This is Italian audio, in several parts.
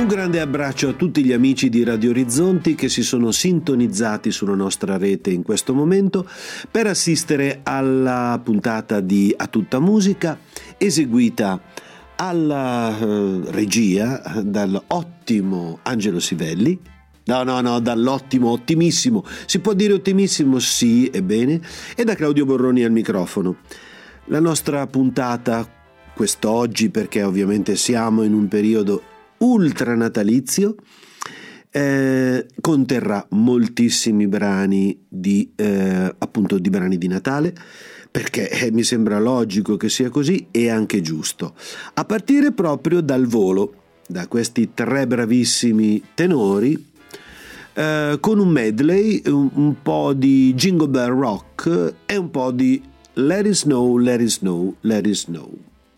Un grande abbraccio a tutti gli amici di Radio Orizzonti che si sono sintonizzati sulla nostra rete in questo momento per assistere alla puntata di A Tutta Musica, eseguita alla regia dall'ottimo Angelo Sivelli. No, dall'ottimo, ottimissimo. Si può dire ottimissimo? Sì, ebbene. E da Claudio Borroni al microfono. La nostra puntata quest'oggi, perché ovviamente siamo in un periodo ultra natalizio, conterrà moltissimi brani di brani di Natale, perché mi sembra logico che sia così e anche giusto, a partire proprio dal volo, da questi tre bravissimi tenori, con un medley, un po' di Jingle Bell Rock e un po' di Let It Snow, Let It Snow, Let It Snow.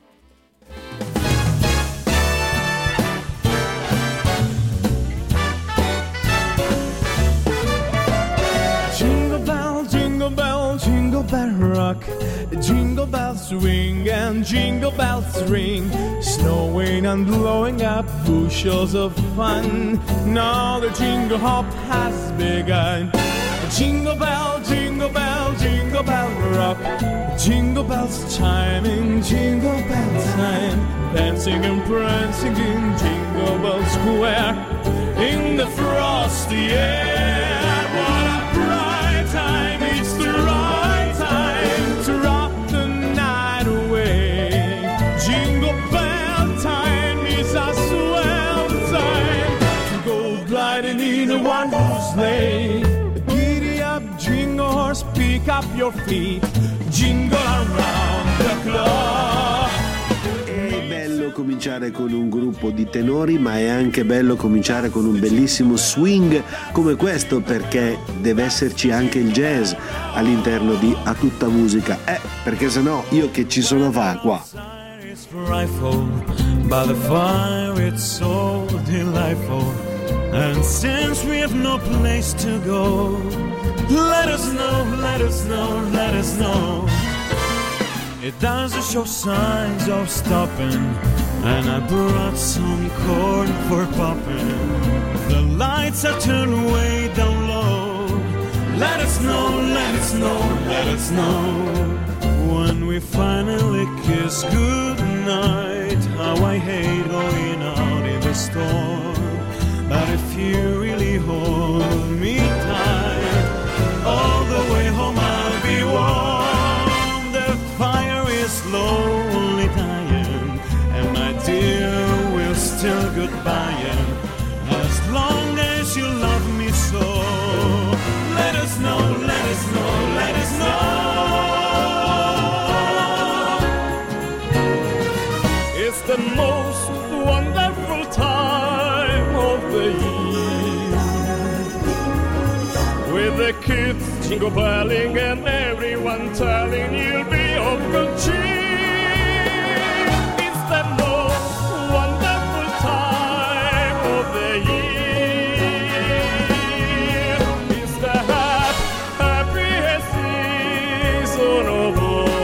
Jingle bell rock, jingle bells swing and jingle bells ring, snowing and blowing up bushels of fun. Now the jingle hop has begun. Jingle bell, jingle bell, jingle bell rock, jingle bells chiming, jingle bell time, dancing and prancing in Jingle Bell Square in the frosty air. What a bright time! It's the right time to rock the night away. Jingle bell time is a swell time to go gliding in a one-horse sleigh. Giddy up, jingle horse, pick up your feet, jingle around the clock. È bello cominciare con un gruppo di tenori, ma è anche bello cominciare con un bellissimo swing come questo, perché deve esserci anche il jazz all'interno di A Tutta Musica, perché sennò io che ci sono fa qua. By the fire it's so delightful, and since we have no place to go, let us know, let us know, let us know. It doesn't show signs of stopping, and I brought some corn for popping. The lights are turned way down low. Let us know, let us know, let us know. When we finally kiss goodnight, how I hate going out in the storm. But if you really hold me tight, all the way home I'll be warm. The fire is slowly dying, and my dear, we'll still goodbye, as long as you love me so. Let us know, let us know, let us know. It's the most wonderful time of the year, with the kids jingle belling and everyone telling you'll be of good cheer. It's the most wonderful time of the year. It's the happiest season of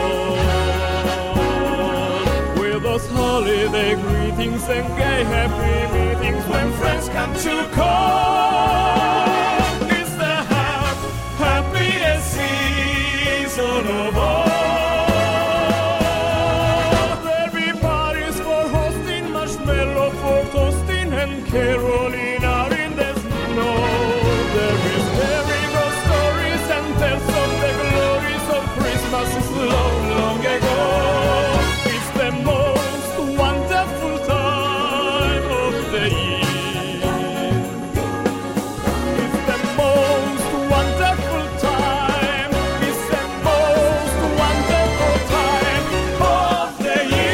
all, with those holiday greetings and gay happy meetings when friends come to call. It's the happiest season of all. There'll be parties for hosting, marshmallow for toasting, and caroling out in the snow. There is merry-go stories and tales of the glories of Christmas long, long ago. It's the most wonderful time of the year. It's the most wonderful time. It's the most wonderful time of the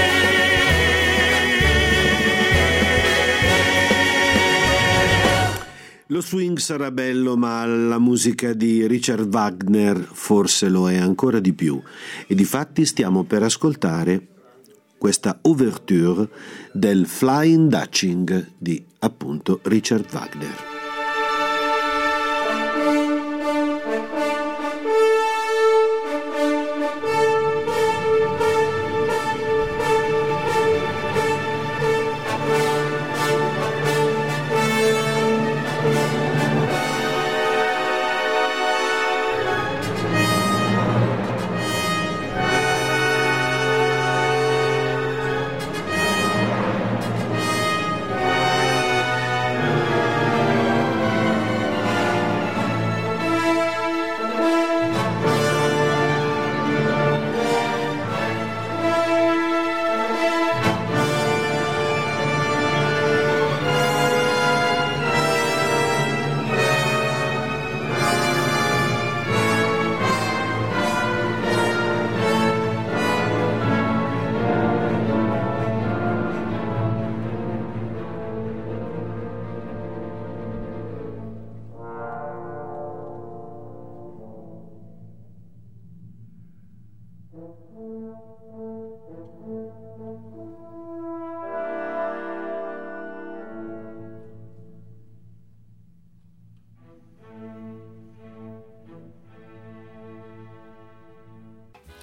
year. Lo swing sarà bello, ma la musica di Richard Wagner forse lo è ancora di più, e difatti stiamo per ascoltare questa ouverture del Flying Dutching di appunto Richard Wagner.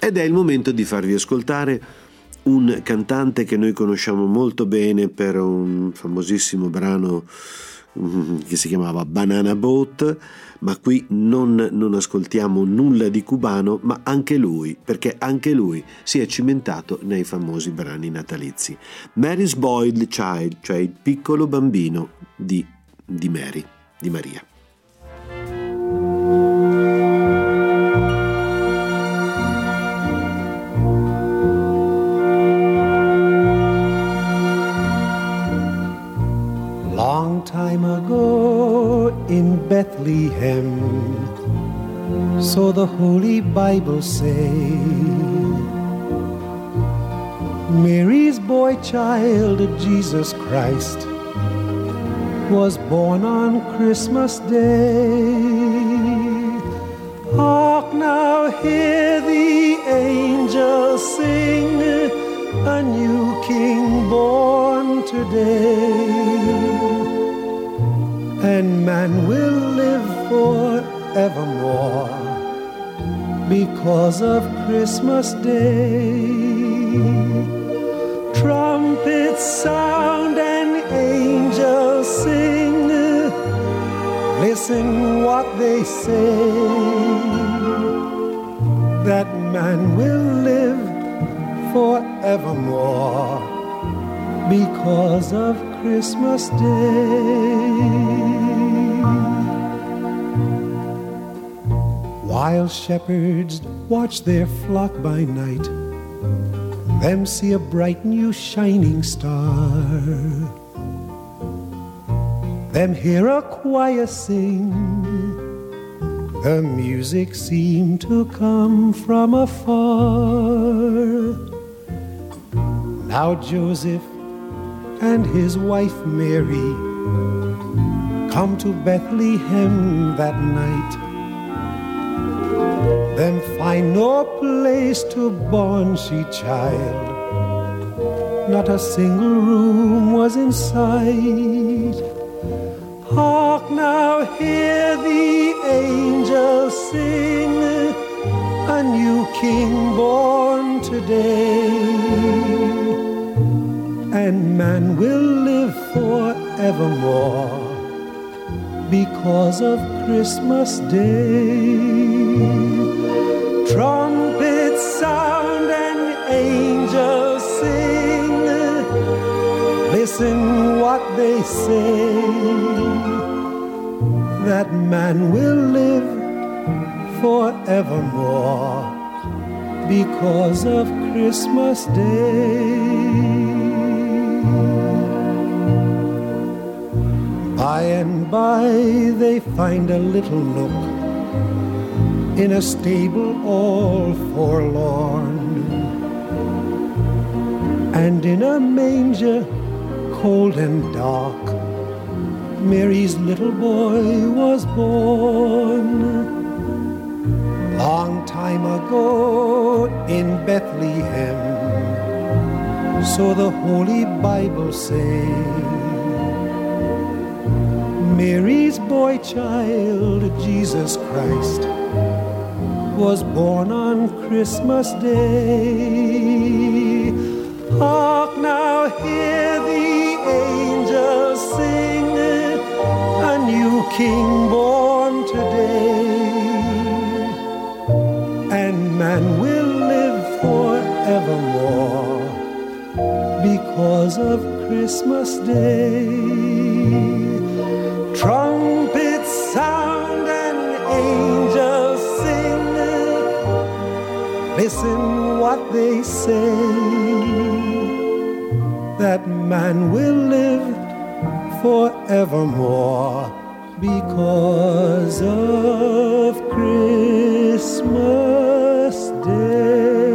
Ed è il momento di farvi ascoltare un cantante che noi conosciamo molto bene per un famosissimo brano che si chiamava Banana Boat, ma qui non ascoltiamo nulla di cubano, ma anche lui, perché anche lui si è cimentato nei famosi brani natalizi. Mary's Boy Child, cioè il piccolo bambino di Mary, di Maria. Long time ago in Bethlehem, so the Holy Bible say, Mary's boy child, Jesus Christ, was born on Christmas Day. Hark now, hear the angels sing, a new King born today. And man will live forevermore because of Christmas Day. Trumpets sound and angels sing, listen what they say, that man will live forevermore because of Christmas Day. While shepherds watch their flock by night, them see a bright new shining star, them hear a choir sing, the music seemed to come from afar. Now Joseph and his wife Mary come to Bethlehem that night. Them find no place to born she child, not a single room was in sight. Hark now, hear the angels sing, a new King born today. And man will live forevermore because of Christmas Day. Trumpets sound and angels sing, listen what they say, that man will live forevermore because of Christmas Day. By and by they find a little nook in a stable all forlorn, and in a manger cold and dark Mary's little boy was born. Long time ago in Bethlehem, so the Holy Bible say, Mary's boy child, Jesus Christ, was born on Christmas Day. Hark now, hear the angels sing, a new King born today. And man will live forevermore because of Christmas Day. Trumpets sound and angels sing, listen what they say, that man will live forevermore because of Christmas Day.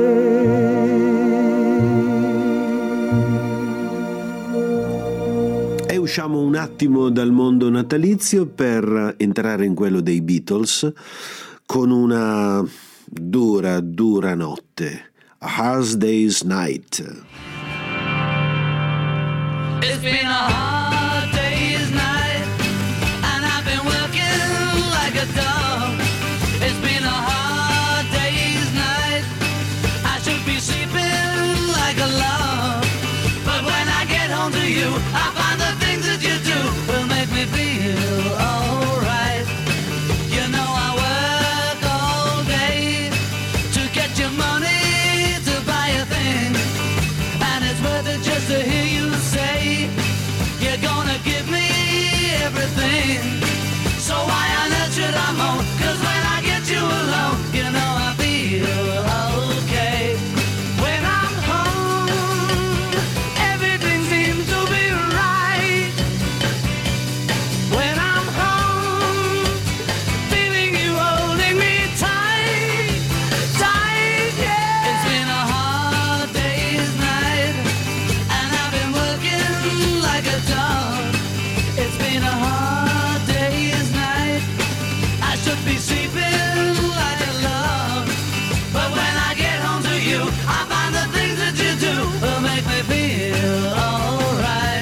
E usciamo un attimo dal mondo natalizio per entrare in quello dei Beatles con una dura notte, A Hard Day's Night. It's been a hard day's night, and I've been working like a dog. It's been a hard day's night, dawn. It's been a hard day's night. I should be sleeping like a log, but when I get home to you, I find the things that you do will make me feel alright.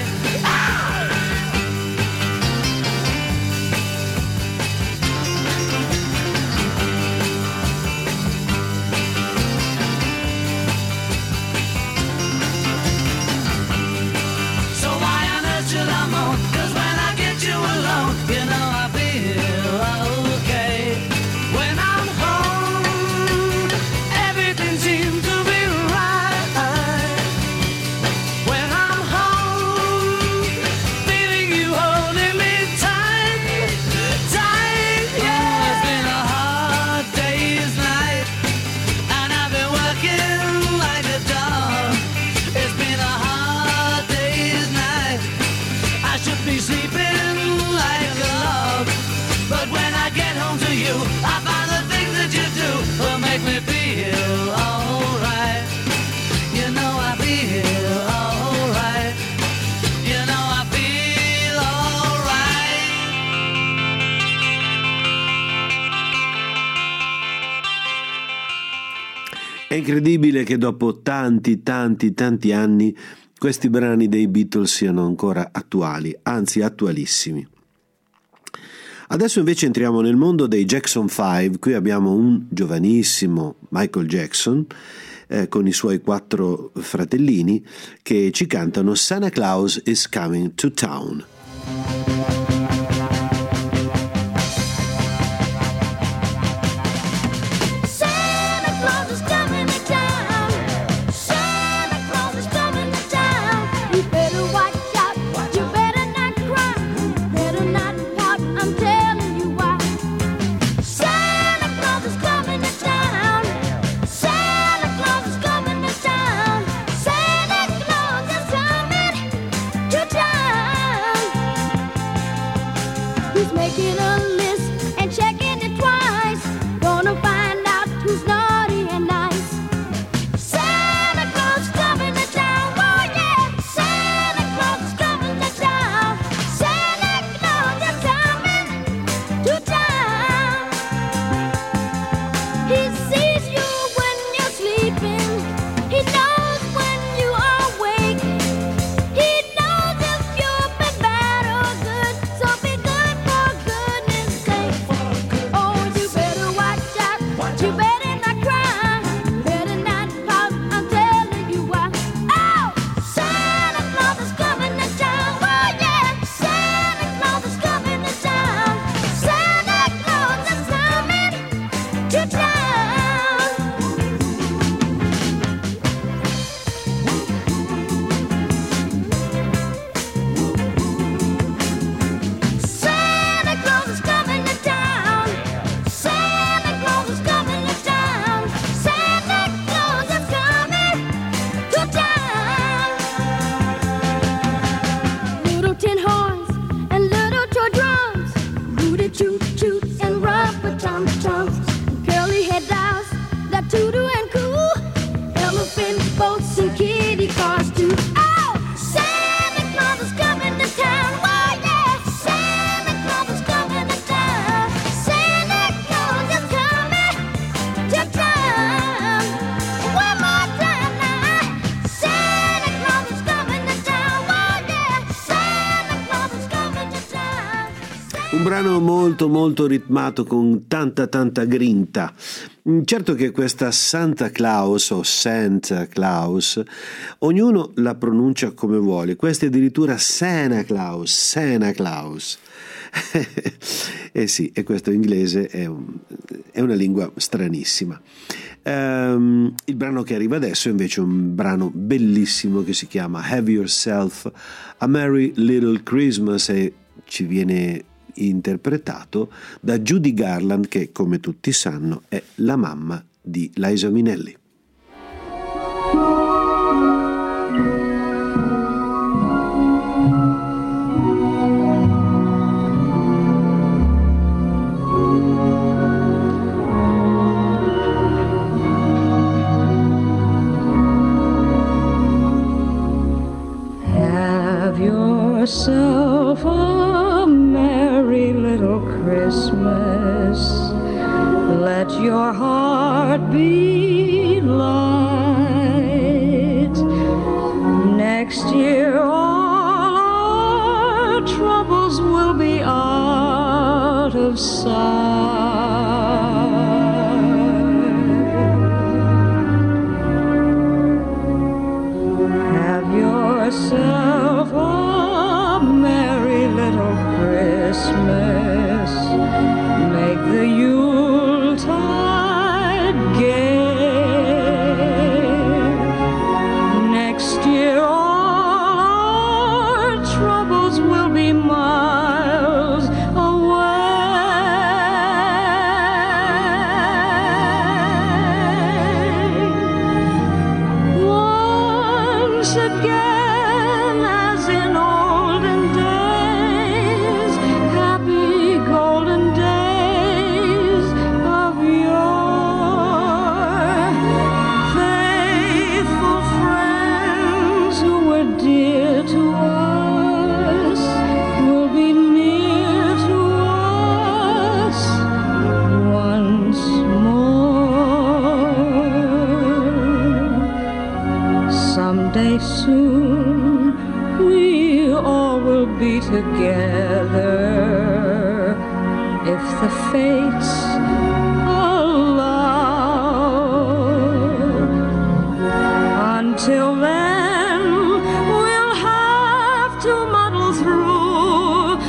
So why on earth should I moan? 'Cause when I get you alone, you know I feel okay. When I'm home, everything seems to be right. When I'm home, feeling you holding me tight, tight, yeah. It's been a hard day's night, and I've been working like a dog. It's been a hard day's night. I should be sleeping like a log, but when I get home to you, I find the things that you do will make me feel alright. You know I feel alright. You know I feel alright. È incredibile che dopo tanti anni questi brani dei Beatles siano ancora attuali, anzi attualissimi. Adesso invece entriamo nel mondo dei Jackson 5. Qui abbiamo un giovanissimo Michael Jackson con i suoi 4 fratellini che ci cantano Santa Claus is Coming to Town. Santa Claus is coming to town. Santa Claus is coming to town. You better watch out. You better not cry. Better not pout. I'm telling you why. Santa Claus is coming to town. Santa Claus is coming to town. Santa Claus is coming to town. He's making a list and checking it twice. Gonna find out who's naughty and nice. Santa Claus is coming to town. Oh yeah, Santa Claus is coming to town. Santa Claus is coming to town. He sees you when you're sleeping. He knows when you are awake. He knows if you've been bad or good. So be good for goodness sake. Oh, you better watch out. You better not cry. Better not pout. I'm telling you why. Oh, Santa Claus is coming to town. Oh yeah, Santa Claus is coming to town. Santa Claus is coming to town. Santa Claus is coming to town. Santa Claus is coming to town. Santa Claus is coming to town. Little tin horns and little toy drums, rooty toot toot and rubber tum tums, curly head dolls that toodle and coo, elephant boats and kitty cars too. Oh, Santa Claus is coming to town. Oh yeah, Santa Claus is coming to town. Santa Claus is coming to town. One more time now. Santa Claus is coming to town. Oh yeah, Santa Claus is coming to town. Un brano molto ritmato con tanta grinta. Certo che questa Santa Claus o Santa Claus ognuno la pronuncia come vuole. Questa è addirittura Santa Claus, Santa Claus. Sì, e questo inglese è una lingua stranissima. Il brano che arriva adesso è invece un brano bellissimo che si chiama Have Yourself a Merry Little Christmas e ci viene interpretato da Judy Garland, che come tutti sanno è la mamma di Liza Minnelli. Have your yourself a merry little Christmas. Let your heart be light. Next year all our troubles will be out of sight. Have yourself a merry little Christmas. Make the Yuletide gay. Next year all our troubles will be miles away. Once again, as in olden days, happy golden days of yore. Faithful friends who were dear to us will be near to us once more. Someday soon we all will be together if the fates allow. Until then we'll have to muddle through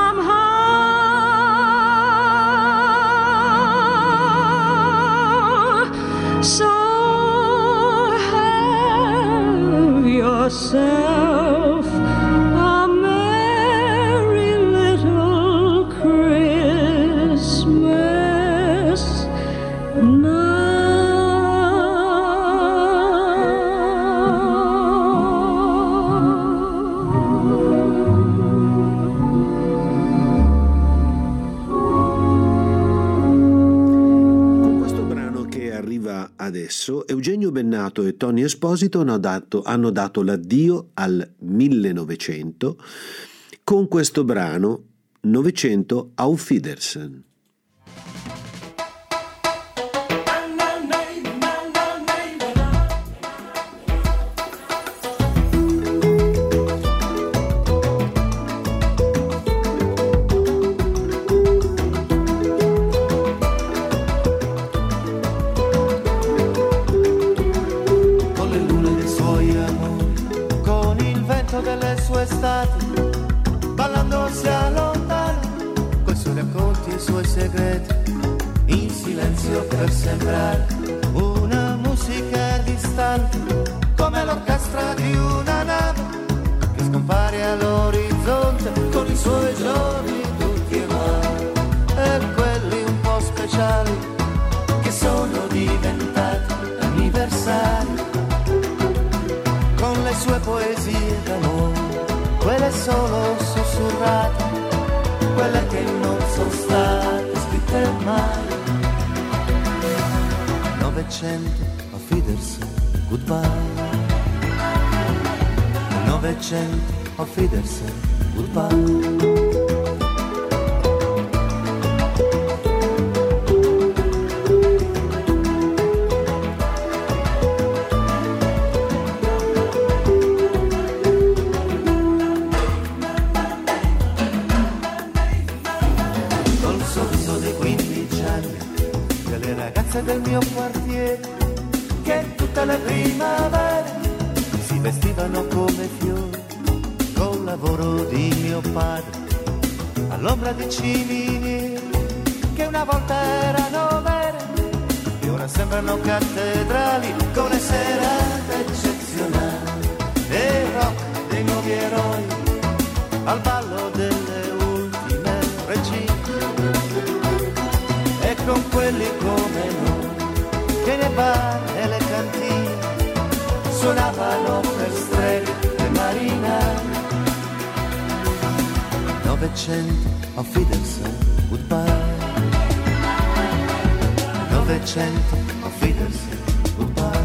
somehow. So have yourself a merry little Christmas Con questo brano che arriva adesso, Eugenio Bennato e Tony Esposito hanno dato l'addio al 1900 con questo brano 900 Auf Wiedersehen. Con le lune dei suoi amori, con il vento delle sue estati, ballando si allontana, coi suoi racconti e i suoi segreti, in silenzio per sembrare una musica distante, come l'orchestra di una nave che scompare all'orizzonte con i suoi giorni tutti uguali e quelli un po' speciali che sono diventati anniversari, con le sue poesie d'amore, quelle solo sussurrate, quelle che non sono state scritte mai. 900 Auf Wiedersehen, goodbye. 900 Auf Wiedersehen, goodbye. Col sorriso dei 15 anni delle ragazze del mio quartiere, che tutte le primavere si vestivano come fiori, col lavoro di mio padre all'ombra di ciminiere che una volta erano vere e ora sembrano cattedrali, con le serate eccezionali e il rock dei nuovi eroi al ballo delle ultime regine, e con quelli come noi che nei bar e le cantine suonavano per streghe e marinai. 900 Auf Wiedersehen, goodbye. 900 Auf Wiedersehen, goodbye.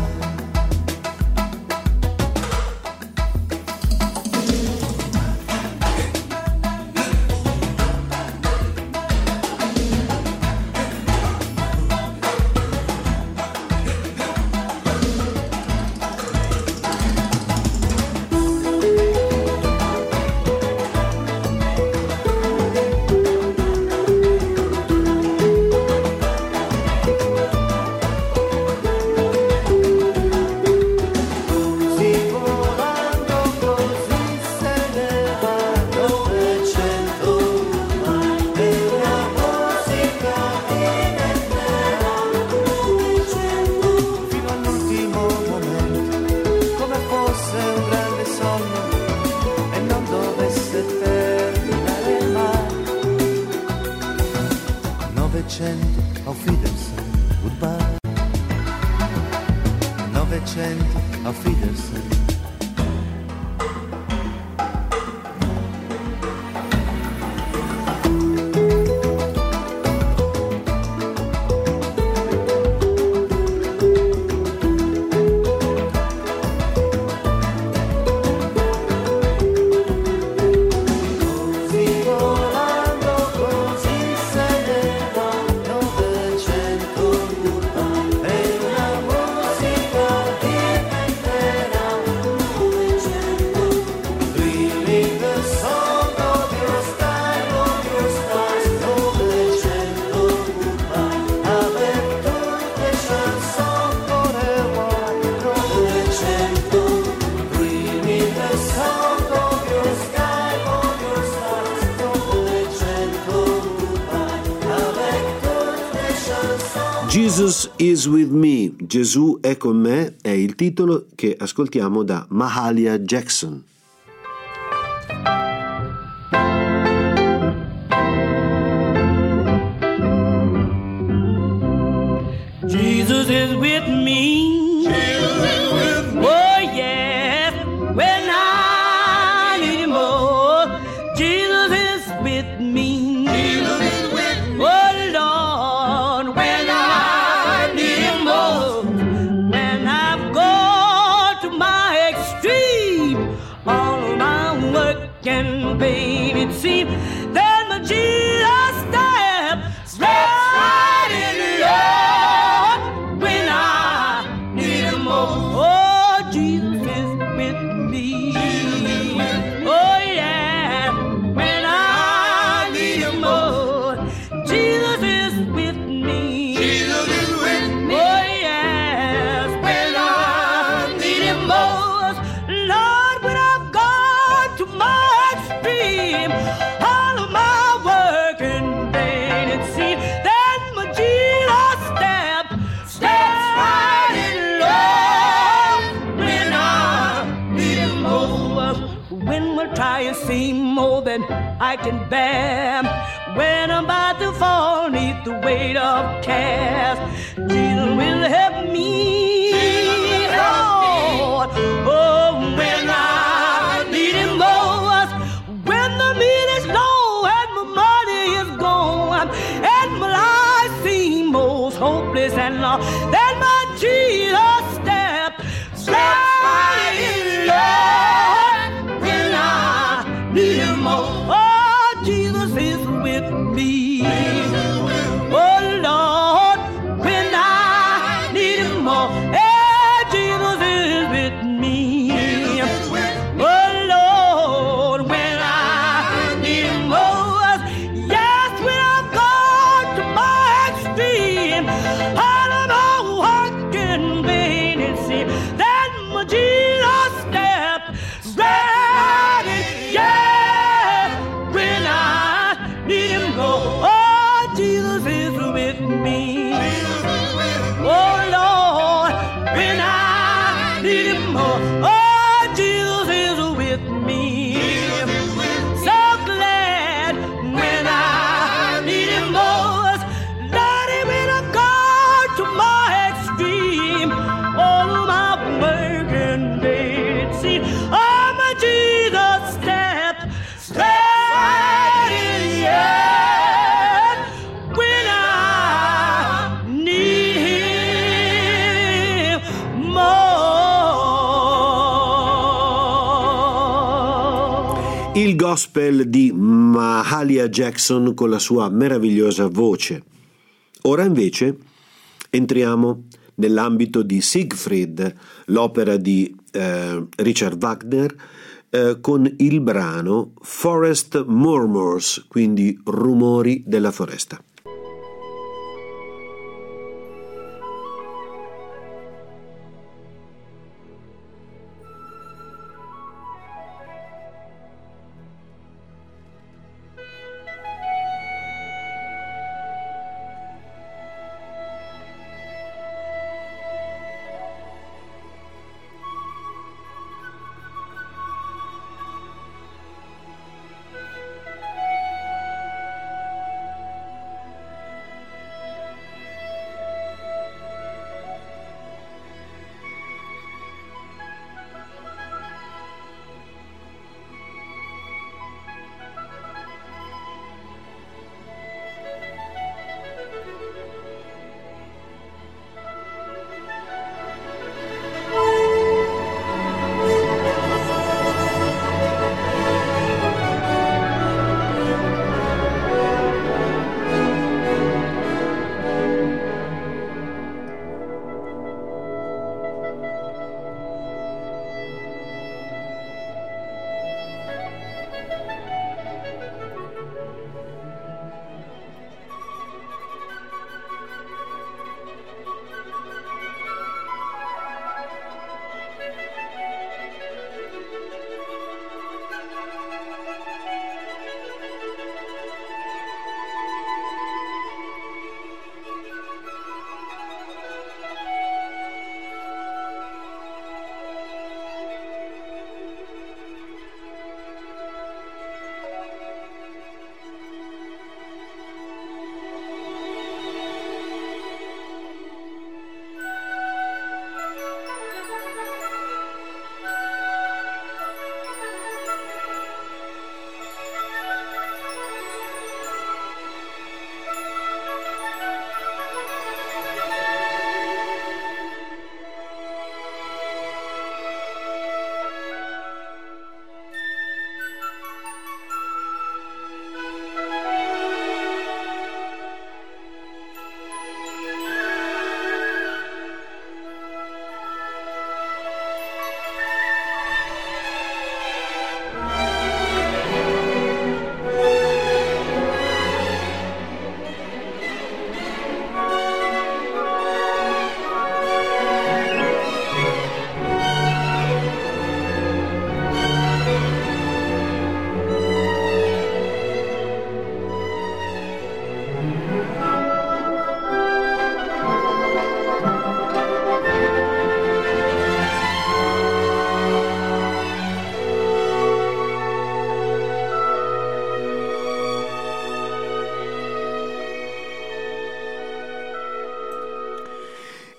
Jesus is with me, Gesù è con me, è il titolo che ascoltiamo da Mahalia Jackson. Jesus is with me. Jesus is with me. Oh yes, when I need him more. Jesus is with me. Jesus is with me. Oh Lord, when I need him more. When I've gone to my extreme, all of my work and pain it seems, then my Jesus steps right in love. Seem more than I can bear. When I'm about to fall beneath the weight of cares, Jesus will help me. Lord, oh, when I need him most, when the meat is low and my money is gone, and my life seems most hopeless and lost, then my Jesus steps right in, Lord, when I need him most. Oh, Jesus is with me. Oh, Lord, when I need him more. Hey, Jesus is with me. Oh, Lord, when I need him most. Yes, when I've gone to my extreme, all of my working vain and sin, then my Jesus steps right in. Yeah, when I need him more. Oh, Jesus is with me. Oh, Lord, when I need him more. Oh, Jesus is with me. So glad when I need him most. Lord, when I've gone to my extreme, all of my working days, see, oh, my Jesus steps right in, yeah, when I need him more. Il gospel di Mahalia Jackson con la sua meravigliosa voce. Ora invece entriamo nell'ambito di Siegfried, l'opera di Richard Wagner, con il brano Forest Murmurs, quindi rumori della foresta.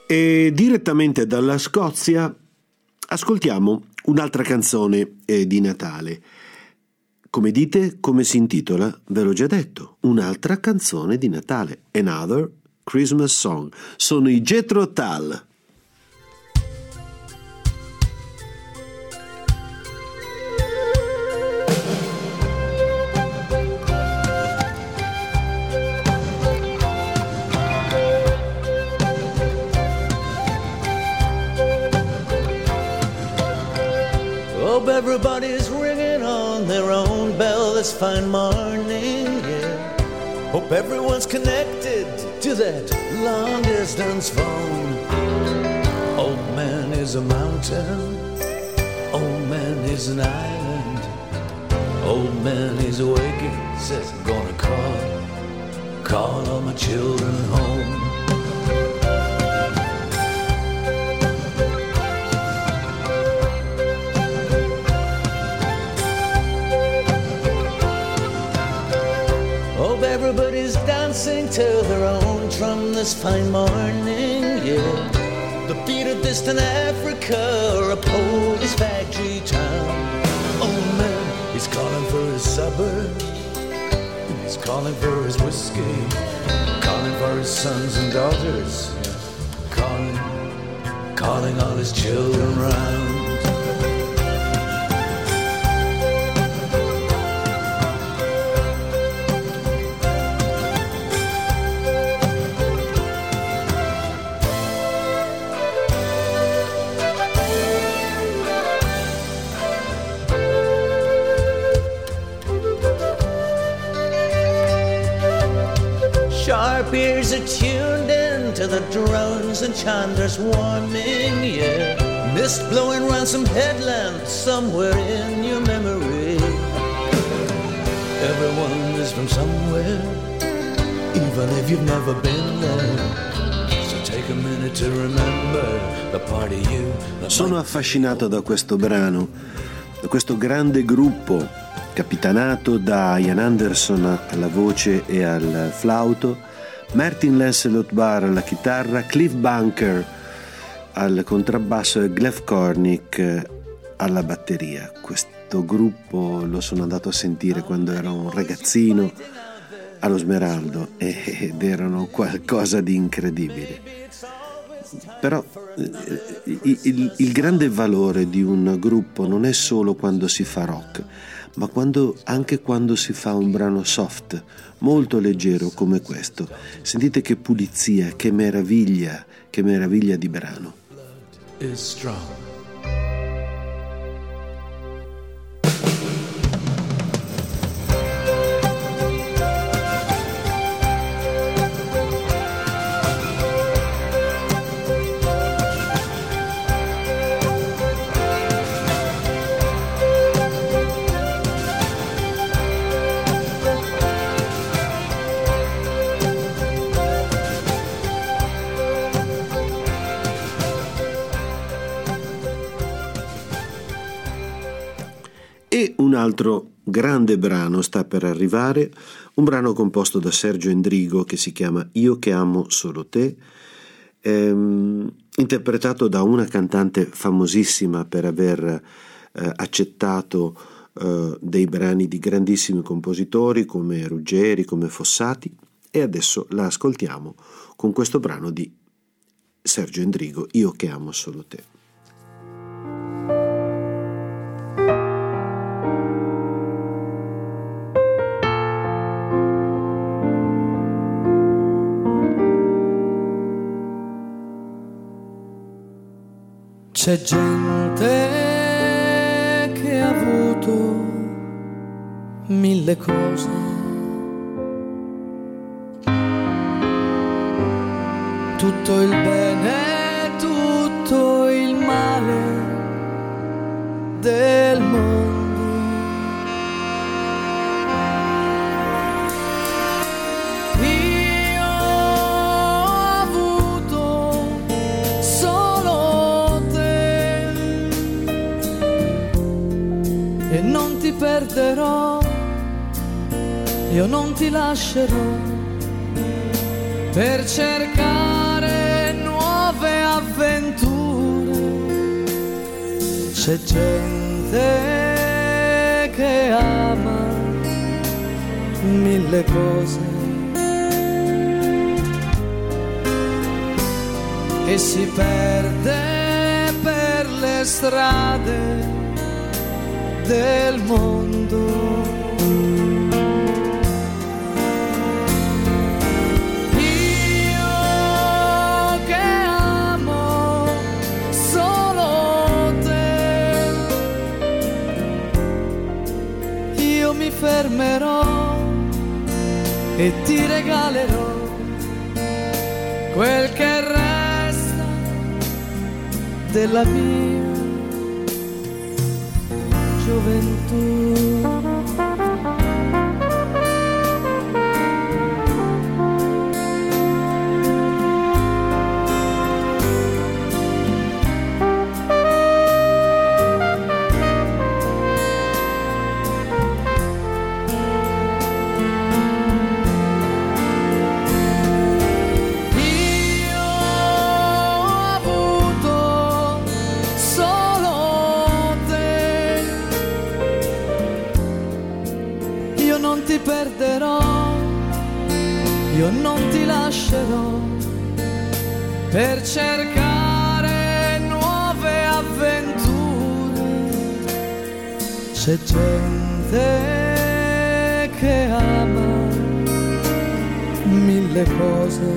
E direttamente dalla Scozia ascoltiamo un'altra canzone di Natale. Come dite, come si intitola? Ve l'ho già detto, un'altra canzone di Natale. Another Christmas Song. Sono i Jethro Tull. Hope everybody's ringing on their own bell this fine morning, yeah. Hope everyone's connected to that long distance phone. Old man is a mountain, old man is an island. Old man is awaking, says I'm gonna call all my children home. Everybody's dancing to their own drum this fine morning, yeah. The beat of distant Africa or a Polish factory town. Oh man, he's calling for his supper, he's calling for his whiskey, calling for his sons and daughters, calling all his children round. Sharp ears are tuned in to the drones and chanders warming, yeah. Mist blowing round some headland somewhere in your memory. Everyone is from somewhere, even if you've never been there. So take a minute to remember the part of you. Sono affascinato da questo brano, da questo grande gruppo capitanato da Ian Anderson alla voce e al flauto, Martin Lancelot Barr alla chitarra, Cliff Bunker al contrabbasso e Glev Cornick alla batteria. Questo gruppo lo sono andato a sentire quando ero un ragazzino allo Smeraldo ed erano qualcosa di incredibile. Però il grande valore di un gruppo non è solo quando si fa rock, ma anche quando si fa un brano soft, molto leggero come questo. Sentite che pulizia, che meraviglia di brano. E un altro grande brano sta per arrivare, un brano composto da Sergio Endrigo che si chiama Io che amo solo te, interpretato da una cantante famosissima per aver accettato dei brani di grandissimi compositori come Ruggeri, come Fossati, e adesso la ascoltiamo con questo brano di Sergio Endrigo, Io che amo solo te. C'è gente che ha avuto 1000 cose, tutto il bene, tutto il male del mondo. E non ti perderò, io non ti lascerò per cercare nuove C'è gente che ama mille cose e si perde per le strade del mondo. Io che amo solo te, io mi fermerò e ti regalerò quel che resta della mia gioventù. Io non ti lascerò per cercare nuove avventure. C'è gente che ama mille cose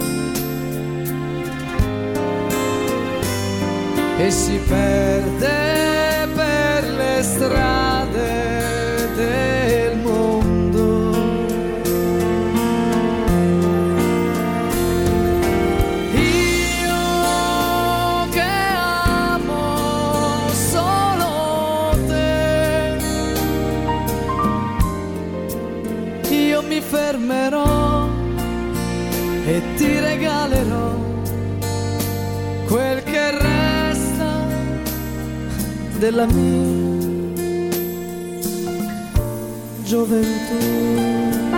e si perde per le strade del mondo. Fermerò e ti regalerò quel che resta della mia gioventù.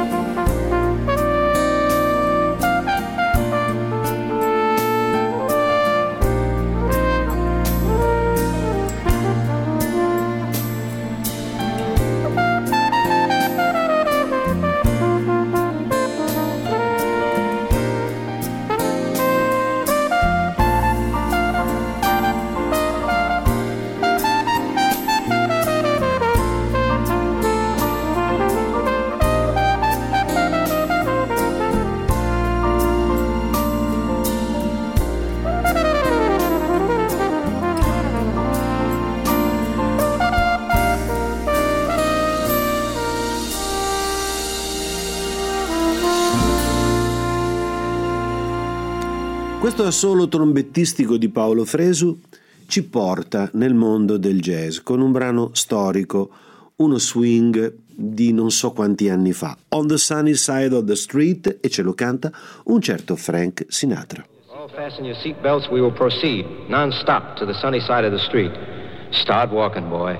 Questo assolo trombettistico di Paolo Fresu ci porta nel mondo del jazz con un brano storico, uno swing di non so quanti anni fa, On the Sunny Side of the Street, e ce lo canta un certo Frank Sinatra. All fasten your seatbelts, we will proceed non-stop to the sunny side of the street. Start walking, boy.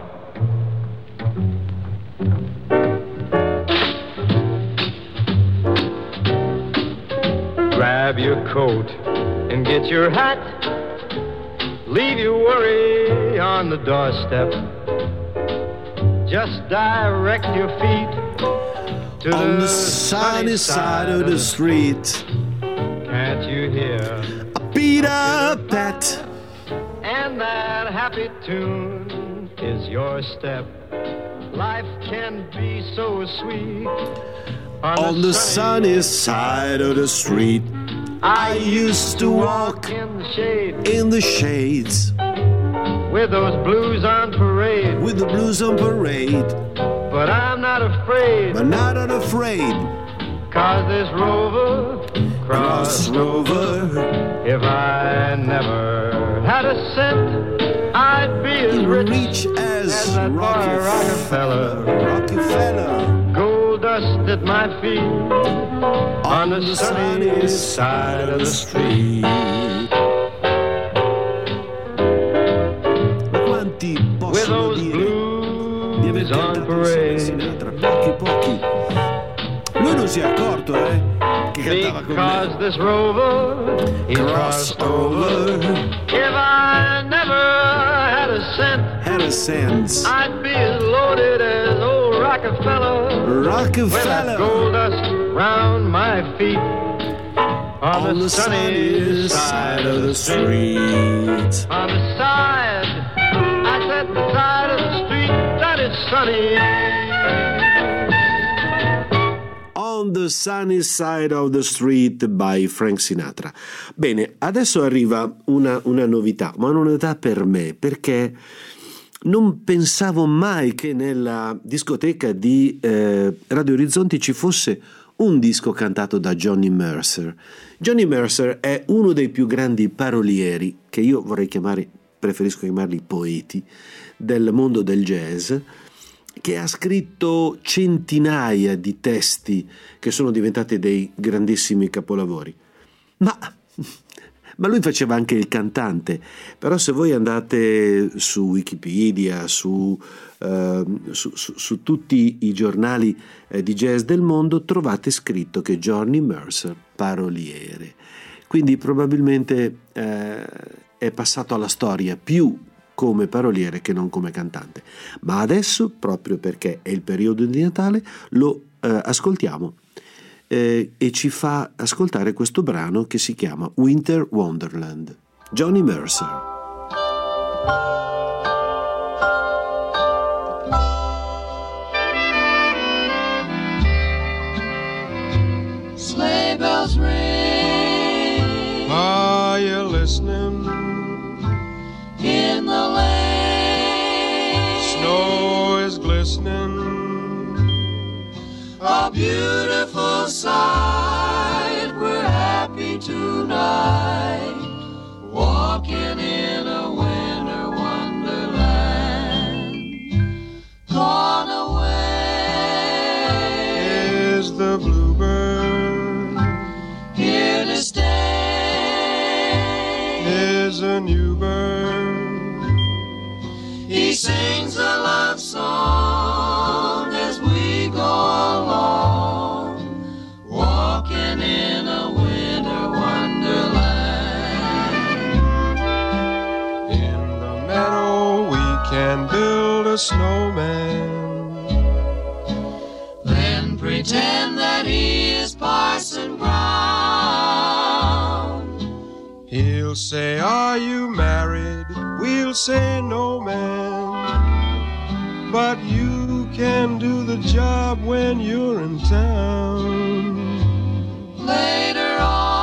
Grab your coat and get your hat. Leave your worry on the doorstep. Just direct your feet to On the sunny side of the street. Can't you hear A Peter Pat. And that happy tune is your step. Life can be so sweet. On the sunny side of the street, I used to walk in the shade in the shades with those blues on parade. with the blues on parade, But I'm not afraid, but not unafraid. 'cause this rover Crossrover, if I never had a cent, I'd be as rich as that boy Rockefeller. Rockefeller. Gold dust at my feet On the sunny side of the street. Ma quanti with possono those dire di aver blues on cantato insieme a parade. Sinatra? Pochi. Lui non non si è accorto, che cantava con Because me. this rover, he Cross crossed over. If I never had a cent, Had a sense. I'd be as loaded as old Rockefeller. With Rockefeller. that gold dust round my feet. On the sunny side of the street. On the side, I said the side of the street that is sunny. On the Sunny Side of the Street by Frank Sinatra. Bene, adesso arriva una novità, ma una novità per me, perché non pensavo mai che nella discoteca di Radio Orizzonti ci fosse un disco cantato da Johnny Mercer. Johnny Mercer è uno dei più grandi parolieri, che io preferisco chiamarli poeti, del mondo del jazz, che ha scritto centinaia di testi che sono diventati dei grandissimi capolavori. Ma lui faceva anche il cantante. Però se voi andate su Wikipedia, su tutti i giornali di jazz del mondo, trovate scritto che Johnny Mercer, paroliere. Quindi probabilmente è passato alla storia più come paroliere che non come cantante. Ma adesso, proprio perché è il periodo di Natale, lo ascoltiamo e ci fa ascoltare questo brano che si chiama Winter Wonderland. Johnny Mercer. Sleigh bells ring. Are you listening? In the lane, Snow is glistening. a beautiful sight. We're happy tonight, walking in a winter wonderland. Gone away Is the bluebird? here to stay. Is a new bird? He sings a love song as we go along, walking in a winter wonderland. In the meadow we can build a snowman. Then pretend that he is Parson Brown. He'll say, are you married? We'll say, no, man. But you can do the job when you're in town. Later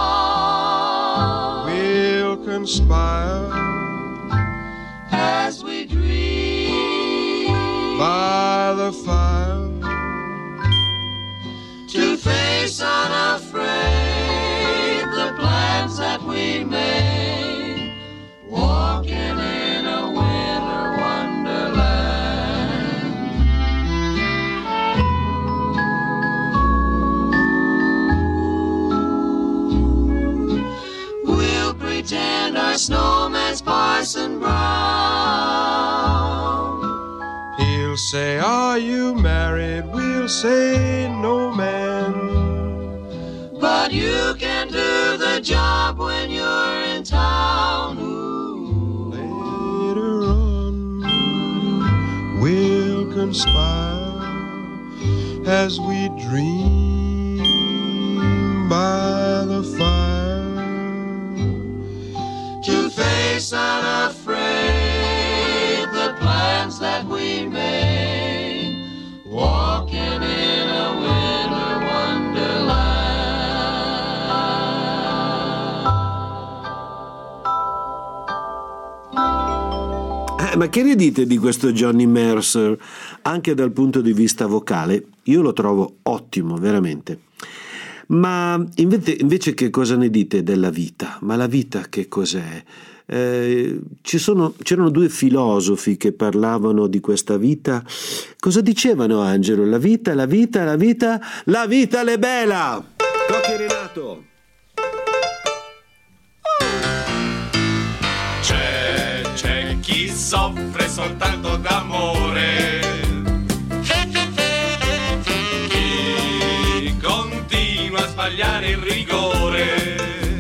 on, We'll conspire as we dream by the fire to face unafraid the plans that we made, walking in a winter wonderland. We'll pretend our snowman's Parson Brown. He'll say, are you married? We'll say, no, man. But you can do the job when you're in town. Ooh. Later on, we'll conspire as we dream by the fire To face unafraid the plans that we made, walking in a winter wonderland. Ma che ne dite di questo Johnny Mercer anche dal punto di vista vocale? Io lo trovo ottimo, veramente. Ma invece che cosa ne dite della vita? Ma la vita che cos'è? C'erano due filosofi che parlavano di questa vita. Cosa dicevano, Angelo? La vita l'è bella! Cocchi Renato! C'è chi soffre soltanto d'amore, chi con sbagliare il rigore.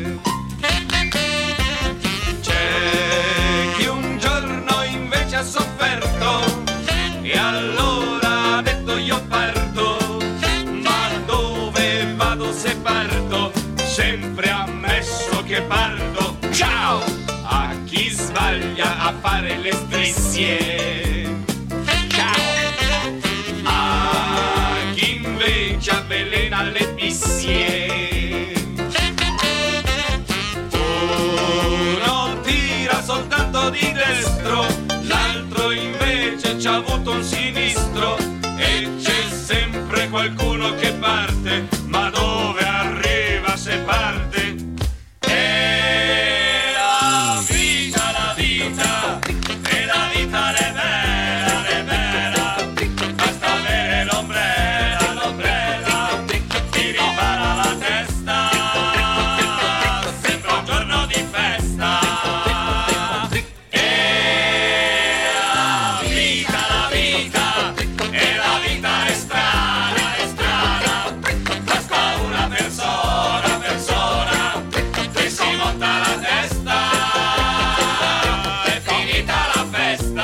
C'è chi un giorno invece ha sofferto e allora ha detto io parto, ma dove vado se parto? Sempre ammesso che parto. Ciao! A chi sbaglia a fare le strisce. Ciao! A chi invece avvelena le bissie. Uno tira soltanto di destro, l'altro invece c'ha avuto un sinistro. E c'è sempre qualcuno che parte, ma dove arriva se parte? E la vita, la vita, e la vita è bella, basta avere l'ombrella, l'ombrella, ti ripara la testa, sembra un giorno di festa. E la vita, e la vita è strana, basta una persona, che si monta la testa, è finita la festa.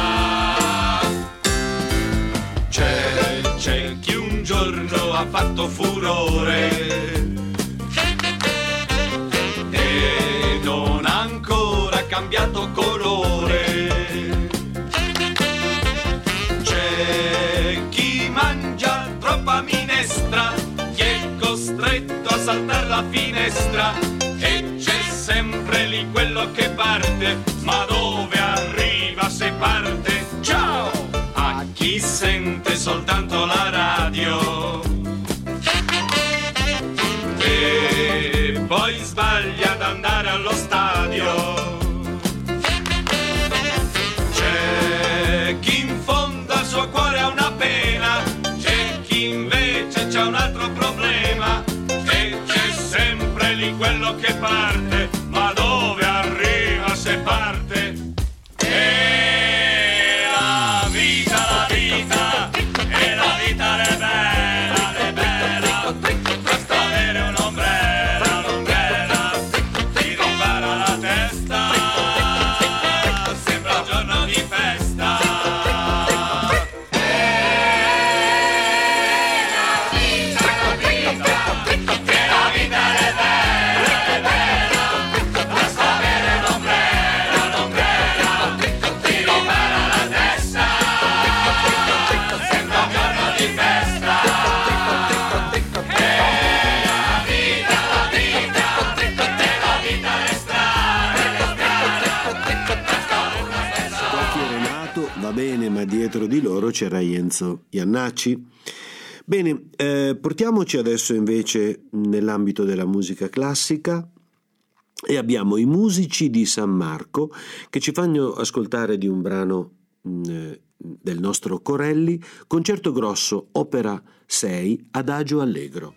C'è chi un giorno ha fatto furore e non ha ancora cambiato colore. C'è chi mangia troppa minestra, chi è costretto a saltare la finestra. E c'è sempre lì quello che parte, ma dove arriva se parte? Ciao! A chi sente soltanto la radio e poi sbaglia ad andare allo stadio. C'è chi in fondo al suo cuore ha una pena, c'è chi invece c'ha un altro problema. E c'è sempre lì quello che parte, ma dove arriva se parte? E la vita, e la vita è bella, basta avere un'ombrella, l'ombrella, ti ripara la testa, sembra un giorno di festa. Va bene, ma dietro di loro c'era Enzo Jannacci. Bene, portiamoci adesso invece nell'ambito della musica classica e abbiamo i Musici di San Marco che ci fanno ascoltare di un brano del nostro Corelli, Concerto Grosso, opera 6, Adagio Allegro.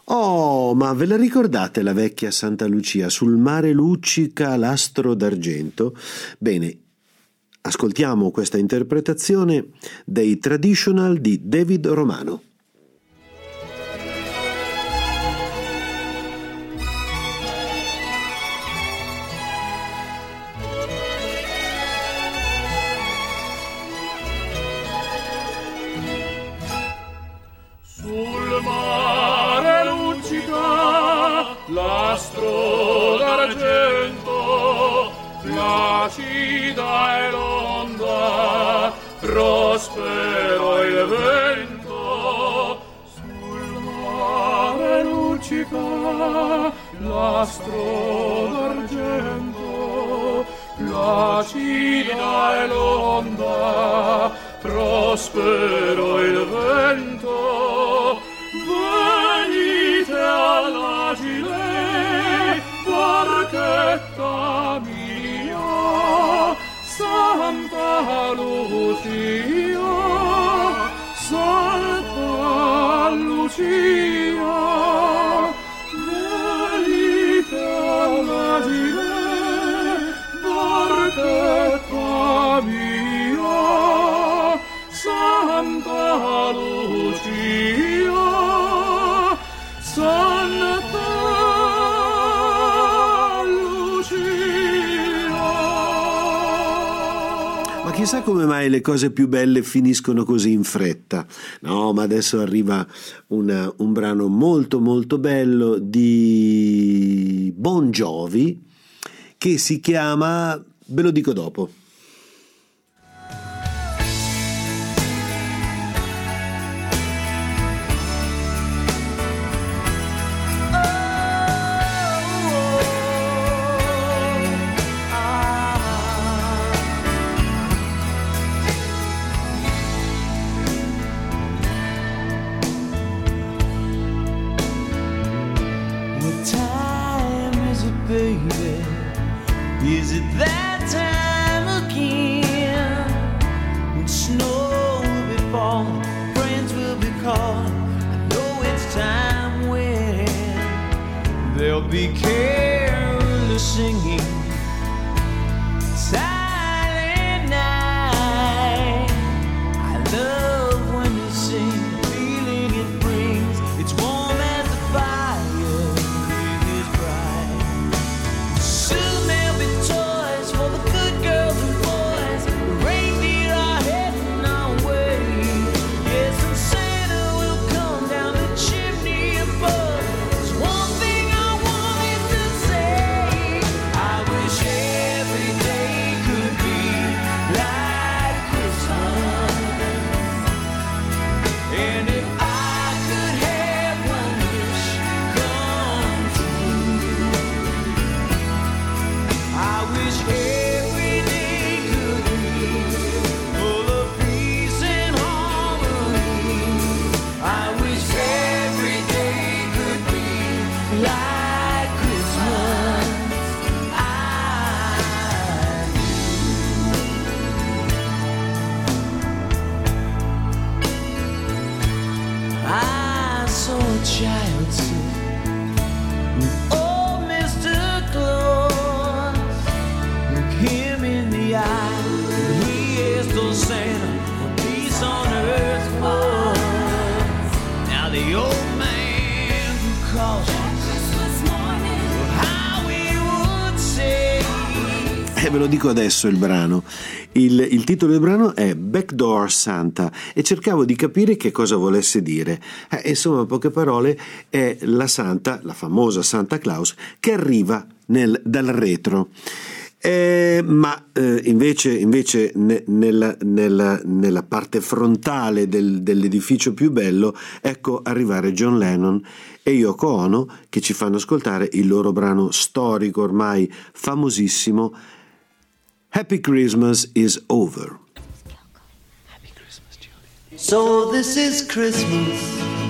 Oh, ma ve la ricordate la vecchia Santa Lucia? Sul mare luccica l'astro d'argento. Bene, ascoltiamo questa interpretazione dei Traditional di David Romano. Sul mare luccica l'astro d'argento, placida è l'onda, prospero il vento. Sul mare luccica l'astro d'argento, placida è l'onda, prospero il vento. Venite all'agile, barchetta mia, Santa Lucia, Santa Lucia. Venite all'agile, barchetta mia, Santa Lucia, Santa Lucia. Ma chissà come mai le cose più belle finiscono così in fretta. No, ma adesso arriva un brano molto molto bello di Bon Jovi che si chiama, ve lo dico dopo. Is it that time again when snow will be falling, friends will be calling? I know it's time when there'll be carolers singing, silent night. I love when you sing, the feeling it brings. It's warm as the fire, it is bright. Soon there'll be toys for the good girls and boys. The reindeer are heading our way. Yes, and Santa will come down the chimney above. There's one thing I wanted to say. I wish every day could be like Christmas. And if I could have one wish come true, I wish every day could be full of peace and harmony. I wish every day could be like Christmas. I saw a child sit with old Mr. Claus. Look him in the eye, and he asked old Santa what peace on earth was. Now the old man grew cautious, how he would say. Ve lo dico adesso il brano. Il titolo del brano è Backdoor Santa e cercavo di capire che cosa volesse dire. Insomma, in poche parole, è la Santa, la famosa Santa Claus, che arriva dal retro. Invece nella parte frontale dell'edificio più bello, ecco arrivare John Lennon e Yoko Ono, che ci fanno ascoltare il loro brano storico, ormai famosissimo, Happy Christmas is Over. So this is Christmas,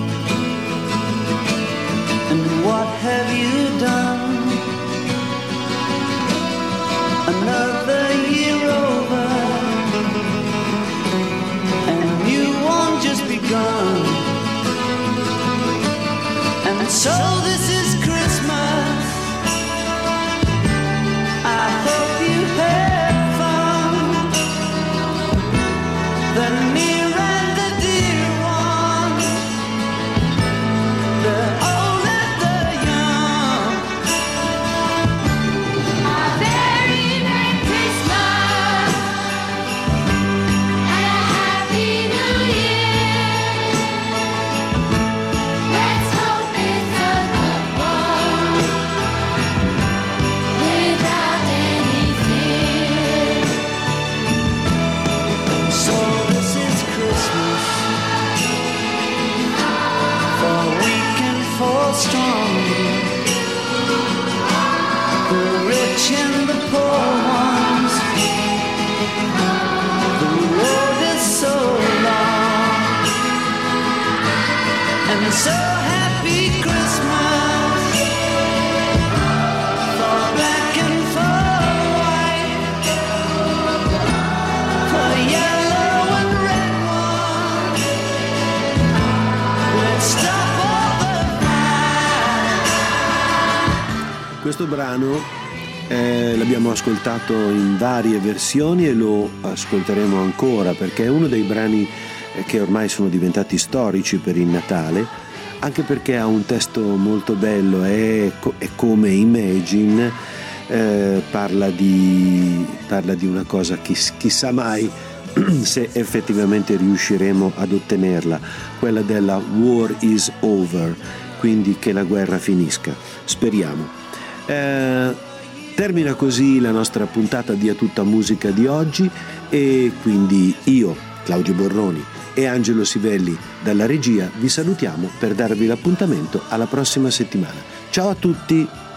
and what have you done? Another year over, and a new one just begun. And so So this is Christmas. I hope you had fun. The near and the dear ones, the old and the young. A very Merry Christmas and a Happy New Year. Let's hope it's a good one without any fear. So this is Christmas for weak and for strong, the rich and the poor ones. The road is so long, and so happy Christmas for black and for white, for yellow and red ones. Let's stop all the fight. Questo brano l'abbiamo ascoltato in varie versioni e lo ascolteremo ancora perché è uno dei brani che ormai sono diventati storici per il Natale, anche perché ha un testo molto bello, è come Imagine, parla di una cosa, chissà mai se effettivamente riusciremo ad ottenerla, quella della War is over, quindi che la guerra finisca, speriamo. Termina così la nostra puntata di A Tutta Musica di oggi e quindi io, Claudio Borroni e Angelo Sivelli dalla regia vi salutiamo per darvi l'appuntamento alla prossima settimana. Ciao a tutti!